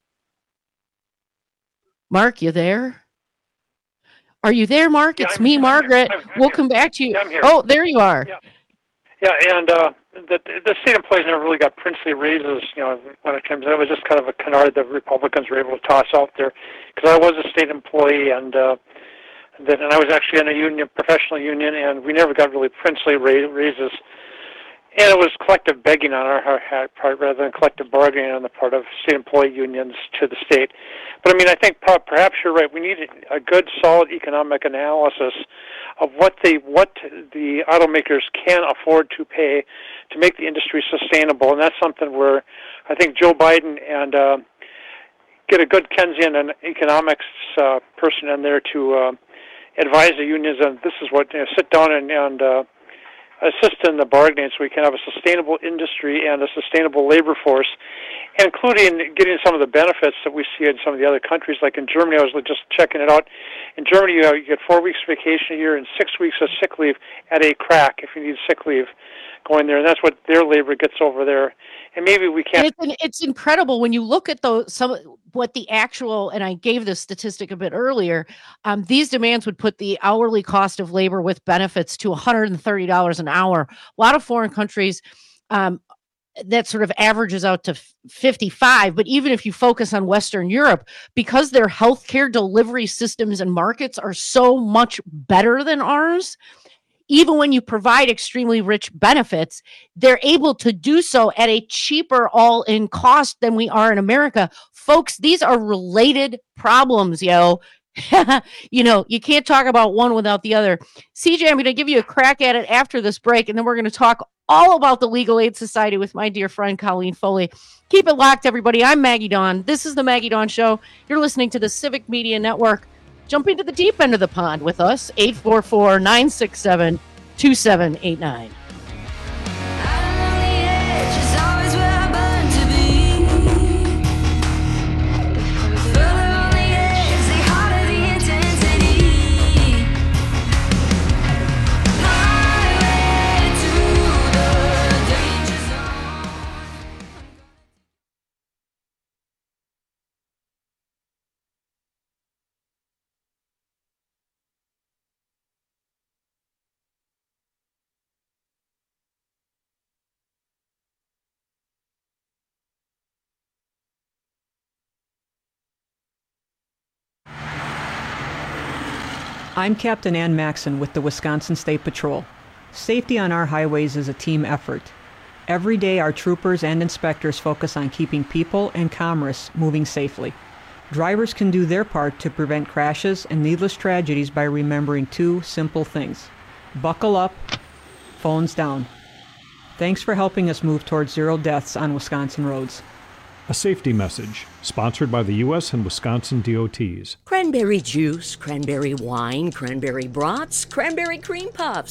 Mark, you there? Are you there, Mark? Yeah, it's I'm, me, I'm Margaret. I'm, I'm we'll here. come back to you. Yeah, I'm here. Oh, there you are. Yeah, yeah and uh, the, the state employees never really got princely raises, you know, when it comes. It was just kind of a canard that Republicans were able to toss out there. Because I was a state employee, and uh, that, and I was actually in a union, professional union, and we never got really princely raises. And it was collective begging on our part rather than collective bargaining on the part of state employee unions to the state. But I mean, I think perhaps you're right. We need a good, solid economic analysis of what the what the automakers can afford to pay to make the industry sustainable, and that's something where I think Joe Biden and uh, get a good Keynesian and economics uh, person in there to uh, advise the unions on this is what you know, sit down and and uh, assist in the bargaining so we can have a sustainable industry and a sustainable labor force, including getting some of the benefits that we see in some of the other countries. Like in Germany, I was just checking it out. In Germany, you, have, you get four weeks vacation a year and six weeks of sick leave at a crack if you need sick leave going there, and that's what their labor gets over there. And maybe we can't. It's, it's incredible when you look at those some what the actual, and I gave this statistic a bit earlier. Um, these demands would put the hourly cost of labor with benefits to one hundred thirty dollars an hour. A lot of foreign countries, um, that sort of averages out to fifty-five. But even if you focus on Western Europe, because their healthcare delivery systems and markets are so much better than ours, even when you provide extremely rich benefits, they're able to do so at a cheaper all-in cost than we are in America. Folks, these are related problems, yo. You know, you can't talk about one without the other. C J, I'm going to give you a crack at it after this break, and then we're going to talk all about the Legal Aid Society with my dear friend Colleen Foley. Keep it locked, everybody. I'm Maggie Dawn. This is the Maggie Dawn Show. You're listening to the Civic Media Network. Jump into the deep end of the pond with us, eight four four, nine six seven, two seven eight nine. I'm Captain Ann Maxon with the Wisconsin State Patrol. Safety on our highways is a team effort. Every day our troopers and inspectors focus on keeping people and commerce moving safely. Drivers can do their part to prevent crashes and needless tragedies by remembering two simple things. Buckle up, phones down. Thanks for helping us move towards zero deaths on Wisconsin roads. A safety message, sponsored by the U S and Wisconsin D O Ts. Cranberry juice, cranberry wine, cranberry brats, cranberry cream puffs.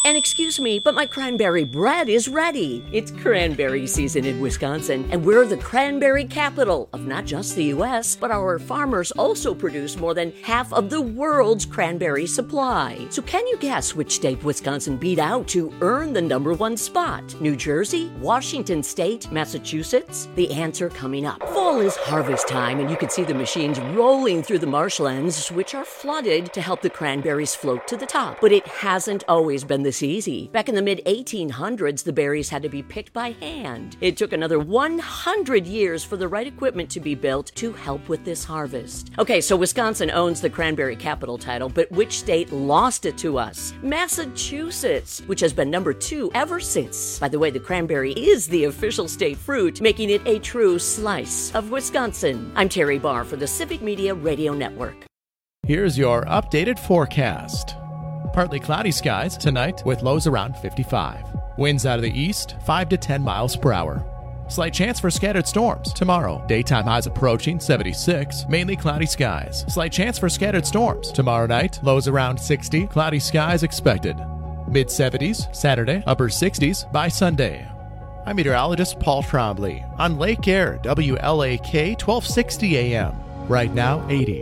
And excuse me, but my cranberry bread is ready. It's cranberry season in Wisconsin, and we're the cranberry capital of not just the U S, but our farmers also produce more than half of the world's cranberry supply. So can you guess which state Wisconsin beat out to earn the number one spot? New Jersey, Washington State, Massachusetts? The answer coming up. Fall is harvest time, and you can see the machines rolling through the marshlands, which are flooded to help the cranberries float to the top. But it hasn't always been this easy. Back in the mid eighteen hundreds, the berries had to be picked by hand. It took another one hundred years for the right equipment to be built to help with this harvest. Okay, so Wisconsin owns the cranberry capital title, but which state lost it to us? Massachusetts, which has been number two ever since. By the way, the cranberry is the official state fruit, making it a true slice of Wisconsin. I'm Terry Barr for the Civic Media Radio Network. Here's your updated forecast. Partly cloudy skies tonight with lows around fifty-five. Winds out of the east, five to ten miles per hour. Slight chance for scattered storms tomorrow. Daytime highs approaching seventy-six. Mainly cloudy skies. Slight chance for scattered storms tomorrow night. Lows around sixty. Cloudy skies expected. Mid seventies Saturday. Upper sixties by Sunday. I'm meteorologist Paul Trombley on Lake Air, W L A K twelve sixty A M. Right now eighty.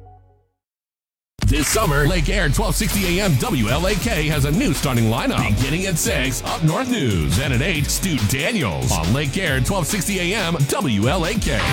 This summer, Lake Air twelve sixty A M W L A K has a new starting lineup. Beginning at six, Up North News. And at eight, Stu Daniels on Lake Air twelve sixty A M W L A K.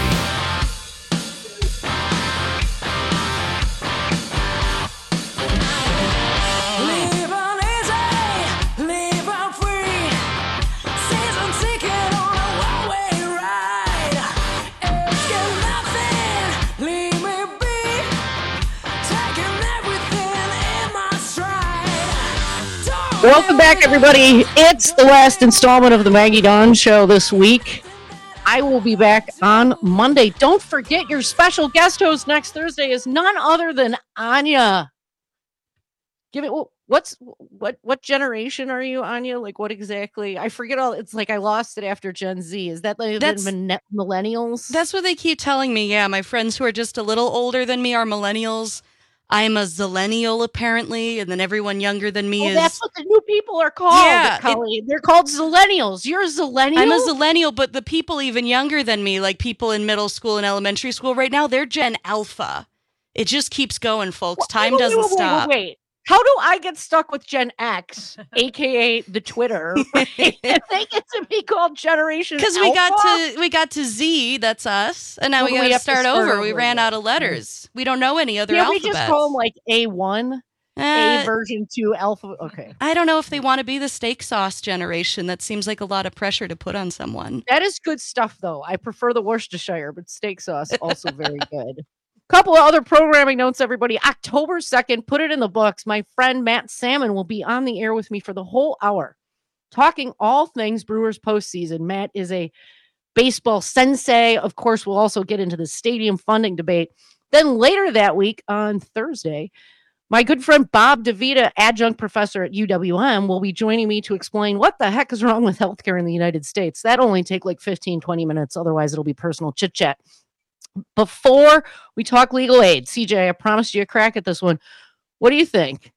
Welcome back, everybody. It's the last installment of the Maggie Dawn Show this week. I will be back on Monday. Don't forget, your special guest host next Thursday is none other than Anya. Give it. What's what? What generation are you, Anya? Like, what exactly? I forget all. It's like I lost it after Gen Z. Is that like That's- the millennials? That's what they keep telling me. Yeah, my friends who are just a little older than me are millennials. I'm a zillennial, apparently, and then everyone younger than me Oh, is... that's what the new people are called. Yeah, Colleen. They're called zillennials. You're a zillennial? I'm a zillennial, but the people even younger than me, like people in middle school and elementary school right now, they're Gen Alpha. It just keeps going, folks. Time Wait, doesn't wait, wait, stop. Wait, wait. How do I get stuck with Gen X, a k a the Twitter? And they get to be called Generation Because we got Alpha? to we got to Z, that's us, and now Well, we got we to have to start start over. We over ran again. out of letters. We don't know any other Yeah, alphabets. we just call them like A one, Uh, A version two, Alpha. Okay. I don't know if they want to be the steak sauce generation. That seems like a lot of pressure to put on someone. That is good stuff, though. I prefer the Worcestershire, but steak sauce also very good. Couple of other programming notes, everybody. October second, put it in the books. My friend Matt Salmon will be on the air with me for the whole hour, talking all things Brewers postseason. Matt is a baseball sensei. Of course, we'll also get into the stadium funding debate. Then later that week on Thursday, my good friend Bob DeVita, adjunct professor at U W M, will be joining me to explain what the heck is wrong with healthcare in the United States. That'll only take like fifteen, twenty minutes. Otherwise, it'll be personal chit chat. Before we talk legal aid, C J, I promised you a crack at this one. What do you think?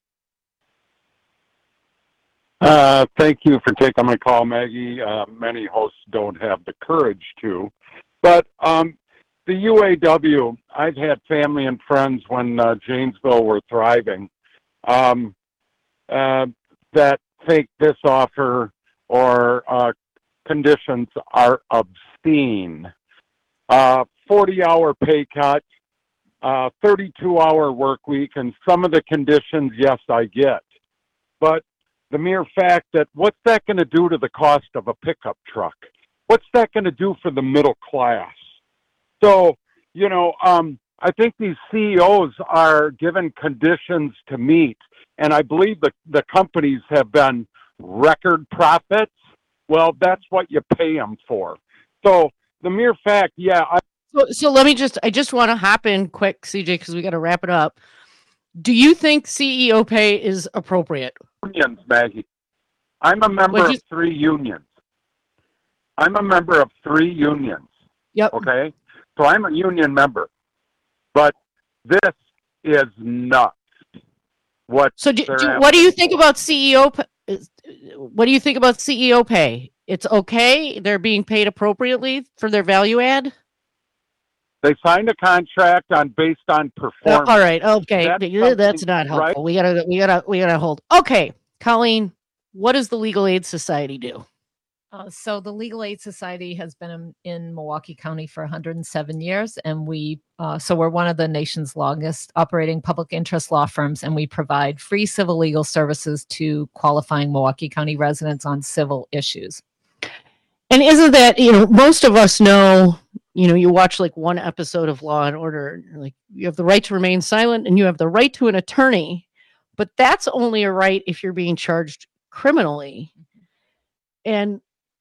Uh, thank you for taking my call, Maggie. Uh, many hosts don't have the courage to. But um, the U A W, I've had family and friends when uh, Janesville were thriving um, uh, that think this offer or uh, conditions are obscene. Uh, forty-hour pay cut, uh, thirty-two hour work week, and some of the conditions, yes, I get. But the mere fact that what's that going to do to the cost of a pickup truck? What's that going to do for the middle class? So, you know, um, I think these C E Os are given conditions to meet, and I believe the, the companies have been record profits. Well, that's what you pay them for. So the mere fact, yeah. I, So, so let me just, I just want to hop in quick, C J, because we got to wrap it up. Do you think C E O pay is appropriate? Unions, Maggie. I'm a member Would you- of three unions. I'm a member of three unions. Yep. Okay? So I'm a union member. But this is nuts. What So do, they're do, asking what do you think about C E O p- is, what do you think about C E O pay? It's okay. They're being paid appropriately for their value add. They signed a contract on based on performance. Uh, all right. Okay. That's, That's not helpful. right? We gotta, we gotta, we gotta hold. Okay. Colleen, what does the Legal Aid Society do? Uh, so the Legal Aid Society has been in, in Milwaukee County for one hundred seven years, and we uh, so we're one of the nation's longest operating public interest law firms, and we provide free civil legal services to qualifying Milwaukee County residents on civil issues. And isn't that, you know, most of us know, you know, you watch like one episode of Law and Order, like you have the right to remain silent and you have the right to an attorney, but that's only a right if you're being charged criminally. And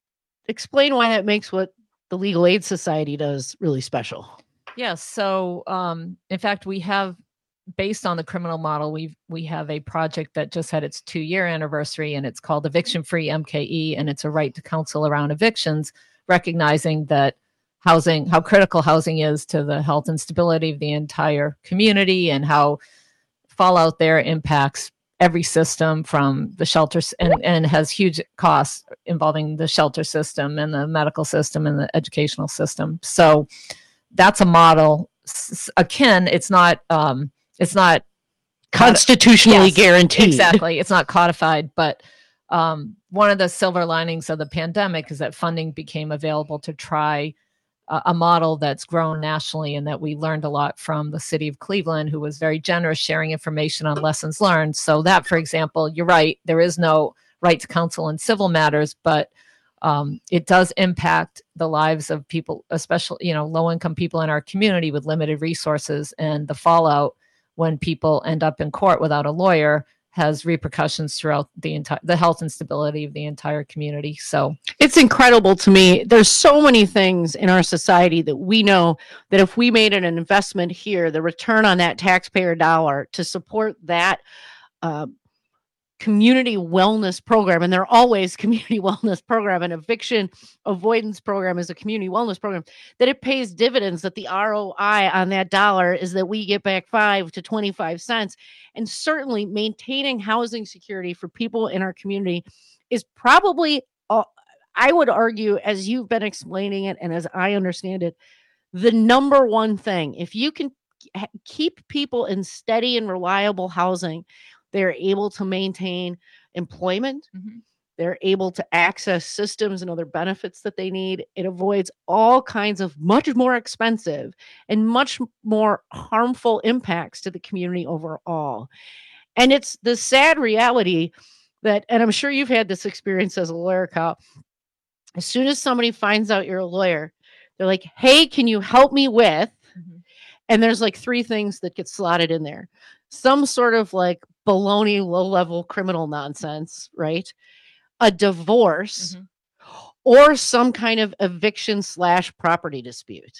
explain why that makes what the Legal Aid Society does really special. Yes. So, um, in fact, we have, based on the criminal model, we we have a project that just had its two-year anniversary, and it's called Eviction Free M K E, and it's a right to counsel around evictions, recognizing that housing, how critical housing is to the health and stability of the entire community, and how fallout there impacts every system from the shelters, and, and has huge costs involving the shelter system and the medical system and the educational system. So that's a model s- akin. It's not, um, it's not constitutionally yes, guaranteed. Exactly. It's not codified, but um, one of the silver linings of the pandemic is that funding became available to try a model that's grown nationally, and that we learned a lot from the city of Cleveland, who was very generous sharing information on lessons learned. So that, for example, you're right, there is no right to counsel in civil matters, but um, it does impact the lives of people, especially, you know, low-income people in our community with limited resources, and the fallout when people end up in court without a lawyer has repercussions throughout the entire, the health and stability of the entire community. So it's incredible to me. There's so many things in our society that we know that if we made an investment here, the return on that taxpayer dollar to support that uh, community wellness program, and they're always community wellness program, and eviction avoidance program is a community wellness program, that it pays dividends, that the R O I on that dollar is that we get back five to twenty-five cents. And certainly maintaining housing security for people in our community is probably, uh, I would argue, as you've been explaining it and as I understand it, the number one thing. If you can keep people in steady and reliable housing, they're able to maintain employment. Mm-hmm. They're able to access systems and other benefits that they need. It avoids all kinds of much more expensive and much more harmful impacts to the community overall. And it's the sad reality that, and I'm sure you've had this experience as a lawyer, Kyle, as soon as somebody finds out you're a lawyer, they're like, hey, can you help me with? Mm-hmm. And there's like three things that get slotted in there. Some sort of like baloney, low-level criminal nonsense, right? A divorce, mm-hmm. or some kind of eviction slash property dispute.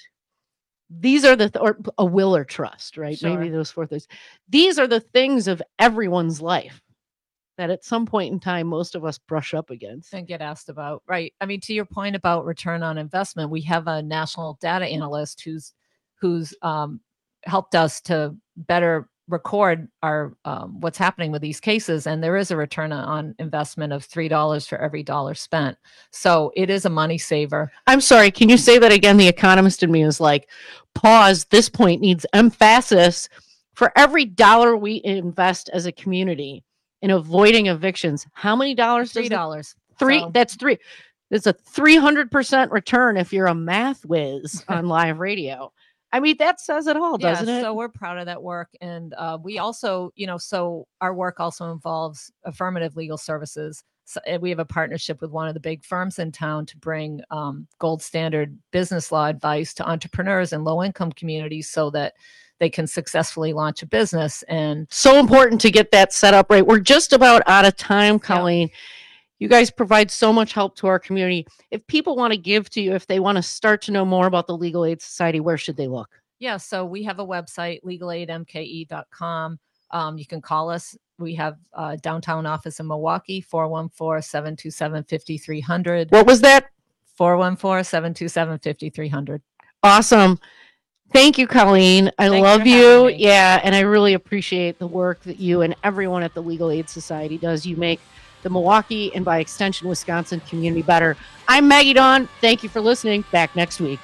These are the, th- or a will or trust, right? Sure. Maybe those four things. These are the things of everyone's life that at some point in time, most of us brush up against. And get asked about, right? I mean, to your point about return on investment, we have a national data analyst who's, who's um, helped us to better record our um, what's happening with these cases, and there is a return on investment of three dollars for every dollar spent. So it is a money saver. I'm sorry, can you say that again? The economist in me is like, pause, this point needs emphasis. For every dollar we invest as a community in avoiding evictions, how many dollars? Three dollars. Three. So. That's three. It's a three hundred percent return if you're a math whiz on live radio. I mean, that says it all, doesn't yeah, it? So we're proud of that work. And uh, we also, you know, so our work also involves affirmative legal services. So we have a partnership with one of the big firms in town to bring um, gold standard business law advice to entrepreneurs in low income communities so that they can successfully launch a business. And so important to get that set up right. We're just about out of time, Colleen. Yeah. You guys provide so much help to our community. If people want to give to you, if they want to start to know more about the Legal Aid Society, where should they look? Yeah, so we have a website, legal aid m k e dot com. Um, you can call us. We have a downtown office in Milwaukee, four one four, seven two seven, five three zero zero. What was that? four one four, seven two seven, five three zero zero. Awesome. Thank you, Colleen. I Thanks love you. Yeah, and I really appreciate the work that you and everyone at the Legal Aid Society does. You make the Milwaukee and by extension, Wisconsin community better. I'm Maggie Dawn. Thank you for listening. Back next week.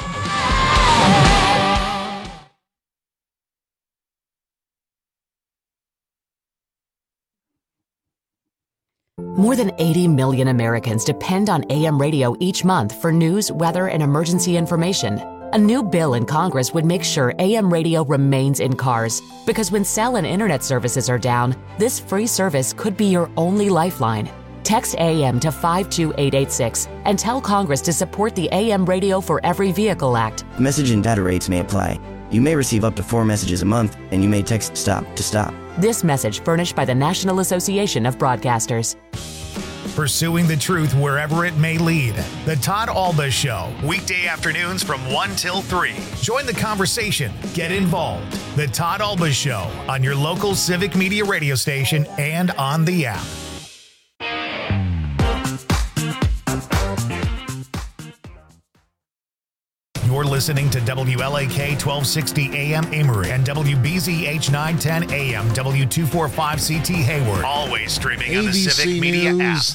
More than eighty million Americans depend on A M radio each month for news, weather, and emergency information. A new bill in Congress would make sure A M radio remains in cars, because when cell and internet services are down, this free service could be your only lifeline. Text A M to five two eight eight six and tell Congress to support the A M Radio for Every Vehicle Act. Message and data rates may apply. You may receive up to four messages a month, and you may text STOP to stop. This message furnished by the National Association of Broadcasters. Pursuing the truth wherever it may lead. The Todd Alba Show, weekday afternoons from one till three. Join the conversation. Get involved. The Todd Alba Show on your local Civic Media radio station and on the app. You're listening to W L A K twelve sixty A M Amory and W B Z H nine ten A M W two forty-five C T Hayward. Always streaming on the A B C Civic Media News. app.